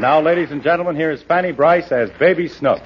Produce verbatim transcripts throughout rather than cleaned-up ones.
And now, ladies and gentlemen, here is Fanny Brice as Baby Snooks.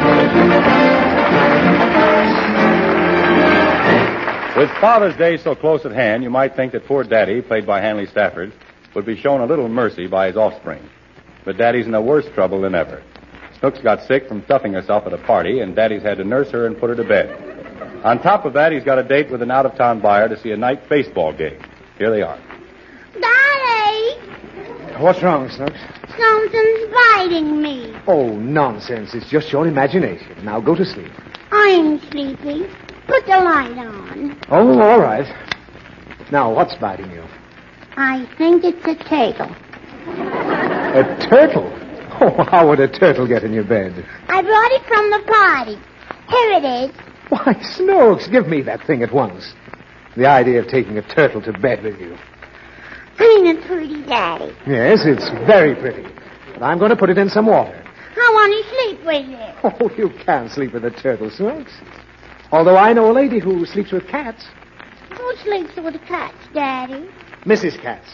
With Father's Day so close at hand, you might think that poor Daddy, played by Hanley Stafford, would be shown a little mercy by his offspring. But Daddy's in the worse trouble than ever. Snooks got sick from stuffing herself at a party, and Daddy's had to nurse her and put her to bed. On top of that, he's got a date with an out-of-town buyer to see a night baseball game. Here they are. Daddy! What's wrong, Snooks? Something's biting me. Oh, nonsense. It's just your imagination. Now go to sleep. I'm sleepy. Put the light on. Oh, all right. Now, what's biting you? I think it's a turtle. A turtle? Oh, how would a turtle get in your bed? I brought it from the party. Here it is. Why, Snooks, give me that thing at once. The idea of taking a turtle to bed with you. Ain't it pretty, Daddy? Yes, it's very pretty. But I'm going to put it in some water. I want to sleep with it. Oh, you can't sleep with a turtle, Snooks. Although I know a lady who sleeps with cats. Who sleeps with cats, Daddy? Missus Katz.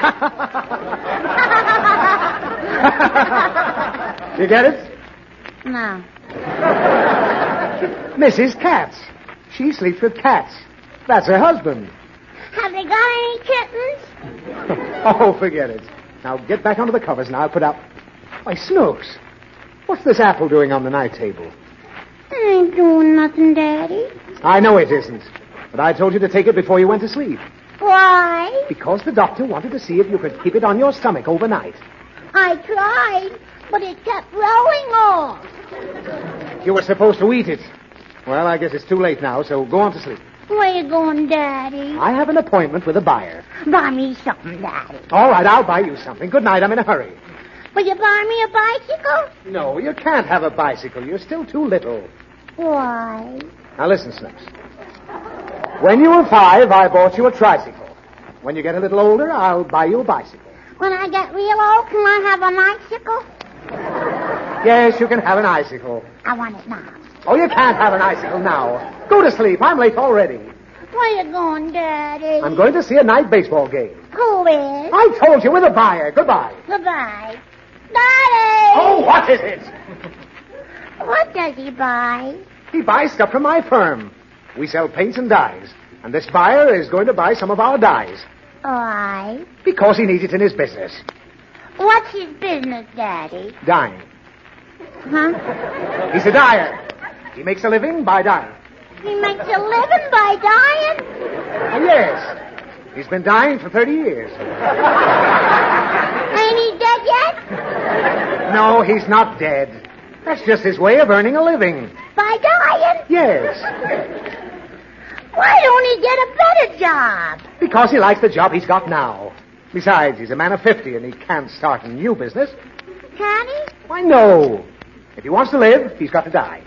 You get it? No. Missus Katz. She sleeps with cats. That's her husband. Have they got any kittens? Oh, forget it. Now get back under the covers and I'll put out... Why, Snooks, what's this apple doing on the night table? It ain't doing nothing, Daddy. I know it isn't. But I told you to take it before you went to sleep. Why? Because the doctor wanted to see if you could keep it on your stomach overnight. I tried, but it kept rolling off. You were supposed to eat it. Well, I guess it's too late now, so go on to sleep. Where you going, Daddy? I have an appointment with a buyer. Buy me something, Daddy. All right, I'll buy you something. Good night, I'm in a hurry. Will you buy me a bicycle? No, you can't have a bicycle. You're still too little. Why? Now listen, Snooks. When you were five, I bought you a tricycle. When you get a little older, I'll buy you a bicycle. When I get real old, can I have an icicle? Yes, you can have an icicle. I want it now. Oh, you can't have an icicle now. Go to sleep. I'm late already. Where you going, Daddy? I'm going to see a night baseball game. Who is? I told you, with a buyer. Goodbye. Goodbye. Daddy! Oh, what is it? What does he buy? He buys stuff from my firm. We sell paints and dyes. And this buyer is going to buy some of our dyes. Why? Because he needs it in his business. What's his business, Daddy? Dyeing. Huh? He's a dyer. He makes a living by dyeing. He makes a living by dying? Oh, yes. He's been dying for thirty years. Ain't he dead yet? No, he's not dead. That's just his way of earning a living. By dying? Yes. Why don't he get a better job? Because he likes the job he's got now. Besides, he's a man of fifty and he can't start a new business. Can he? Why, no. If he wants to live, he's got to die.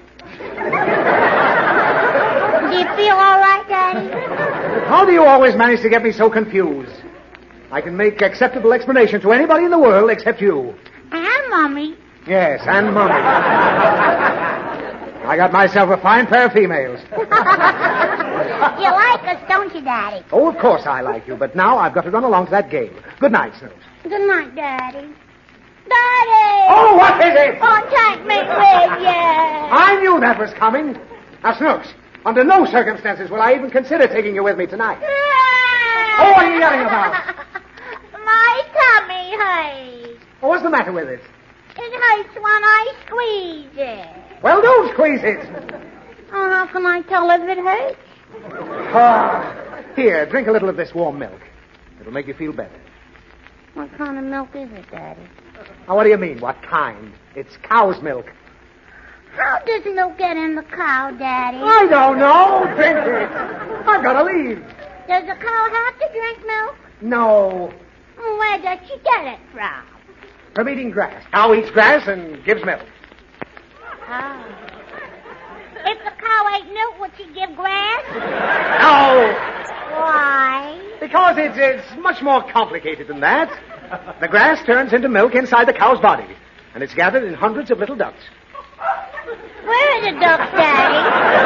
Do you feel all right, Daddy? How do you always manage to get me so confused? I can make acceptable explanation to anybody in the world except you. And Mommy. Yes, and Mommy. I got myself a fine pair of females. You like us, don't you, Daddy? Oh, of course I like you, but now I've got to run along to that game. Good night, Snooks. Good night, Daddy. Daddy! Oh, what is it? Oh, take me with you. I knew that was coming. Now, Snooks, under no circumstances will I even consider taking you with me tonight. Oh, what are you yelling about? My tummy hurts. Oh, what's the matter with it? It hurts when I squeeze it. Well, don't squeeze it. Oh, how can I tell if it hurts? Ah, here, drink a little of this warm milk. It'll make you feel better. What kind of milk is it, Daddy? Now, what do you mean, what kind? It's cow's milk. How does milk get in the cow, Daddy? I don't know. Drink it. I've got to leave. Does a cow have to drink milk? No. Where does she get it from? From eating grass. Cow eats grass and gives milk. Oh. If the cow ate milk, would she give grass? No. Why? Because it's, it's much more complicated than that. The grass turns into milk inside the cow's body, and it's gathered in hundreds of little ducts. Where are the ducks, Daddy?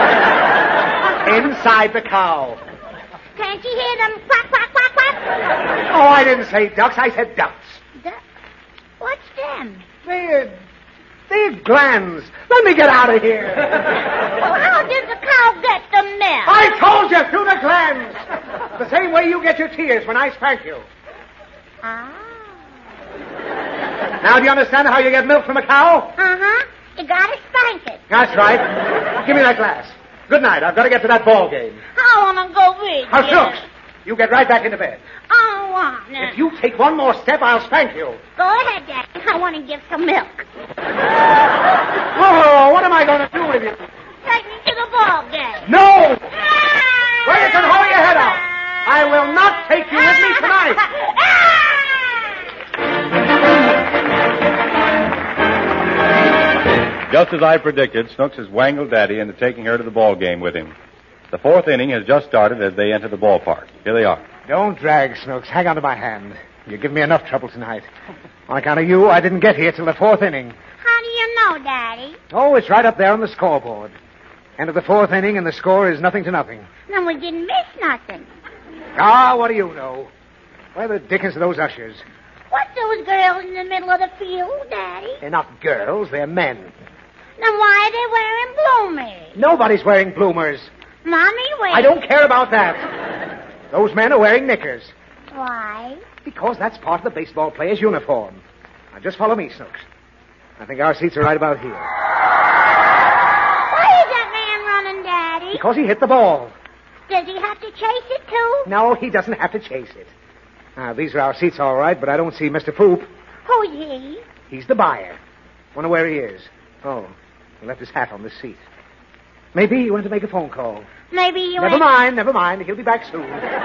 Inside the cow. Can't you hear them quack, quack, quack, quack? Oh, I didn't say ducks. I said ducts. Du- What's them? They're, they're glands. Let me get out of here. Well, how did the cow get the milk? I told you, through the glands. The same way you get your tears when I spank you. Ah. Now, do you understand how you get milk from a cow? Uh-huh. You gotta spank it. That's right. Give me that glass. Good night. I've got to get to that ball game. I wanna go with Now, you. Snooks, you get right back into bed. I don't wanna. If you take one more step, I'll spank you. Go ahead, Daddy. I wanna give some milk. Oh, what am I going to do with you? Take me to the ball game. No! Well, you can hold your head out. I will not take you with me tonight. Just as I predicted, Snooks has wangled Daddy into taking her to the ball game with him. The fourth inning has just started as they enter the ballpark. Here they are. Don't drag, Snooks. Hang on to my hand. You give me enough trouble tonight. On account of you, I didn't get here till the fourth inning. How do you know, Daddy? Oh, it's right up there on the scoreboard. End of the fourth inning, and the score is nothing to nothing. Then we didn't miss nothing. Ah, what do you know? Where the dickens are those ushers? What's those girls in the middle of the field, Daddy? They're not girls, they're men. Then why are they wearing bloomers? Nobody's wearing bloomers. Mommy wears... I don't care about that. Those men are wearing knickers. Why? Because that's part of the baseball player's uniform. Now, just follow me, Snooks. I think our seats are right about here. Why is that man running, Daddy? Because he hit the ball. Does he have to chase it, too? No, he doesn't have to chase it. Now, these are our seats, all right, but I don't see Mister Poop. Who's he? He's the buyer. Wonder where he is. Oh, he left his hat on this seat. Maybe he went to make a phone call. Maybe you Never ain't... mind, never mind. He'll be back soon.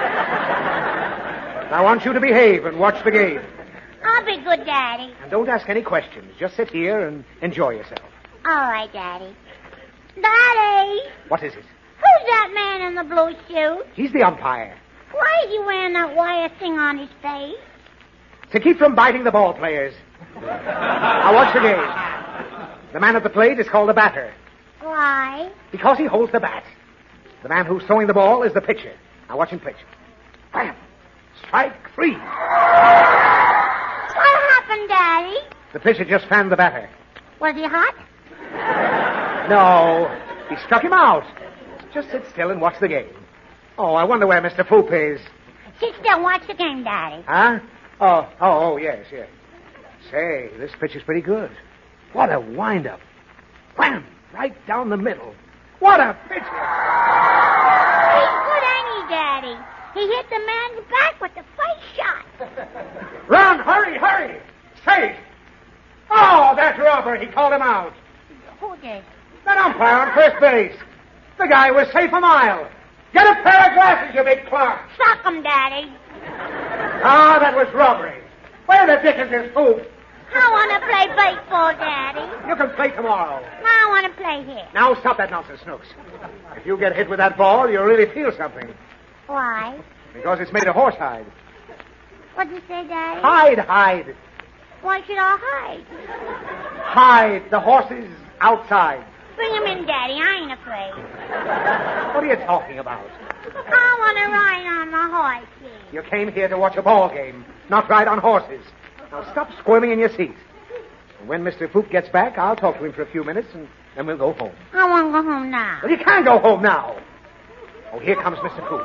I want you to behave and watch the game. I'll be good, Daddy. And don't ask any questions. Just sit here and enjoy yourself. All right, Daddy. Daddy! What is it? Who's that man in the blue suit? He's the umpire. Why is he wearing that wire thing on his face? To keep from biting the ball players. Now watch the game. The man at the plate is called the batter. Why? Because he holds the bat. The man who's throwing the ball is the pitcher. Now watch him pitch. Bam! Strike three. What happened, Daddy? The pitcher just fanned the batter. Was he hot? No, he struck him out. Just sit still and watch the game. Oh, I wonder where Mister Poop is. Sit still, watch the game, Daddy. Huh? Oh, oh, oh, yes, yes. Say, this pitch is pretty good. What a wind-up. Wham! Right down the middle. What a pitcher! He's good, ain't he, Daddy? He hit the man's back with the first shot. Run, hurry, hurry! Safe! Oh, that's Robert. He called him out. Who did? That umpire on first base. The guy was safe a mile. Get a pair of glasses, you big clock. Suck him, Daddy. Ah, that was robbery. Where the dickens is Poop? I want to play baseball, Daddy. You can play tomorrow. I want to play here. Now stop that nonsense, Snooks. If you get hit with that ball, you'll really feel something. Why? Because it's made of horsehide. What'd you say, Daddy? Hide, hide. Why should I hide? Hide. The horse is outside. Bring him in, Daddy. I ain't afraid. What are you talking about? I want to ride on my horse. You came here to watch a ball game, not ride on horses. Now stop squirming in your seat. When Mister Poop gets back, I'll talk to him for a few minutes, and then we'll go home. I want to go home now. Well, you can't go home now. Oh, here comes Mister Poop.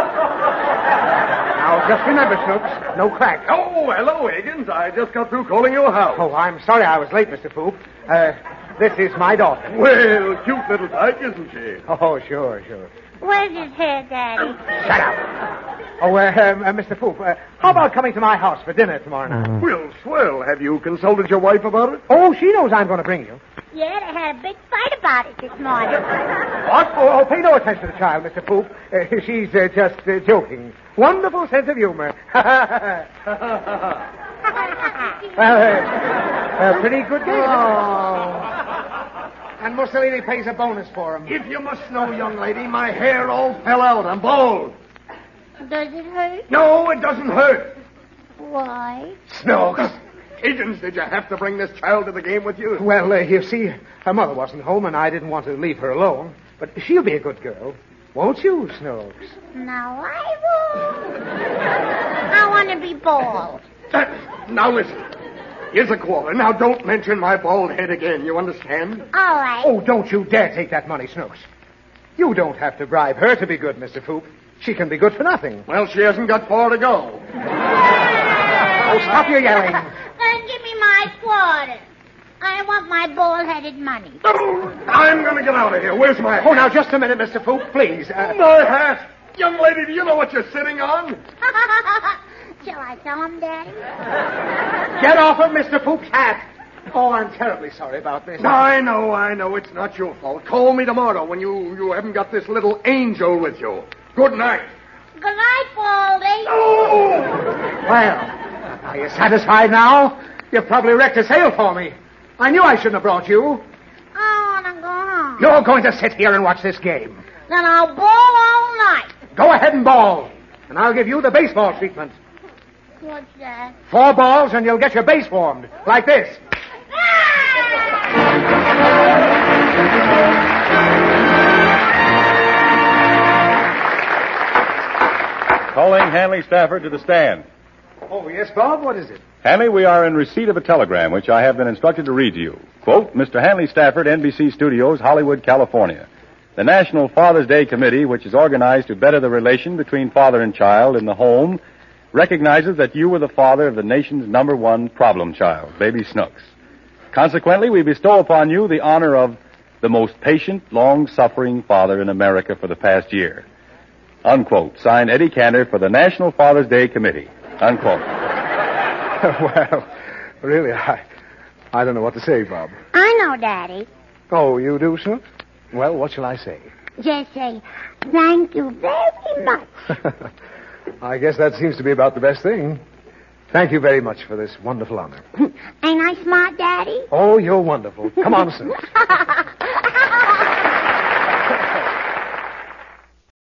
Now, just remember, Snooks, no crack. Oh, hello, Higgins. I just got through calling your house. Oh, I'm sorry I was late, Mister Poop. Uh, this is my daughter. Well, cute little tyke, isn't she? Oh, sure, sure. Where's his hair, Daddy? Shut up. Oh, uh, um, uh, Mister Poop, uh, how about coming to my house for dinner tomorrow night? Well, swell. Have you consulted your wife about it? Oh, she knows I'm going to bring you. Yeah, they had a big fight about it this morning. What? Oh, oh pay no attention to the child, Mister Poop. Uh, she's uh, just uh, joking. Wonderful sense of humor. Well, uh, a pretty good game. Oh. And Mussolini pays a bonus for him. If you must know, young lady, my hair all fell out. I'm bald. Does it hurt? No, it doesn't hurt. Why? Snooks. Higgins, did you have to bring this child to the game with you? Well, uh, you see, her mother wasn't home, and I didn't want to leave her alone. But she'll be a good girl. Won't you, Snooks? No, I won't. I want to be bald. Uh, now listen. Here's a quarter. Now, don't mention my bald head again. You understand? All right. Oh, don't you dare take that money, Snooks. You don't have to bribe her to be good, Mister Foop. She can be good for nothing. Well, she hasn't got far to go. Oh, stop your yelling. Then give me my quarter. I want my bald-headed money. Oh, I'm going to get out of here. Where's my hat? Oh, now, just a minute, Mister Foop, please. Uh, My hat? Young lady, do you know what you're sitting on? Shall I tell him, Daddy? Get off of Mister Foop's hat. Oh, I'm terribly sorry about this. I know, I know. It's not your fault. Call me tomorrow when you, you haven't got this little angel with you. Good night. Good night, Baldy. Oh! Well, are you satisfied now? You've probably wrecked a sale for me. I knew I shouldn't have brought you. I want to go home. You're going to sit here and watch this game. Then I'll ball all night. Go ahead and ball, and I'll give you the baseball treatment. What's that? Four balls, and you'll get your base formed, like this. Calling Hanley Stafford to the stand. Oh, yes, Bob, what is it? Hanley, we are in receipt of a telegram which I have been instructed to read to you. Quote, Mister Hanley Stafford, N B C Studios, Hollywood, California. The National Father's Day Committee, which is organized to better the relation between father and child in the home, recognizes that you were the father of the nation's number one problem child, baby Snooks. Consequently, we bestow upon you the honor of the most patient, long-suffering father in America for the past year. Unquote. Signed, Eddie Cantor for the National Father's Day Committee. Unquote. Well, really, I, I don't know what to say, Bob. I know, Daddy. Oh, you do, Snooks? Well, what shall I say? Just say, thank you very much. I guess that seems to be about the best thing. Thank you very much for this wonderful honor. Ain't I smart, Daddy? Oh, you're wonderful. Come on, Snooks.